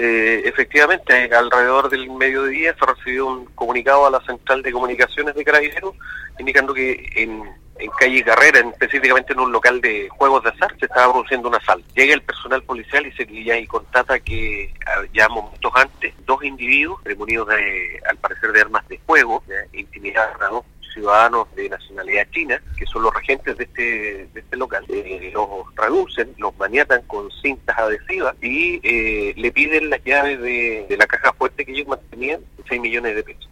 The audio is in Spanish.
Efectivamente, alrededor del mediodía se recibió un comunicado a la Central de Comunicaciones de Carabineros indicando que en calle Carrera, específicamente en un local de juegos de azar, se estaba produciendo un asalto. Llega el personal policial y constata que ya momentos antes, dos individuos munidos al parecer de armas de fuego, intimidaron a dos ciudadanos de nacionalidad china, que son los regentes de este local. Los reducen, los maniatan con cintas adhesivas y le piden las llaves de la caja fuerte que ellos mantenían, 6 millones de pesos.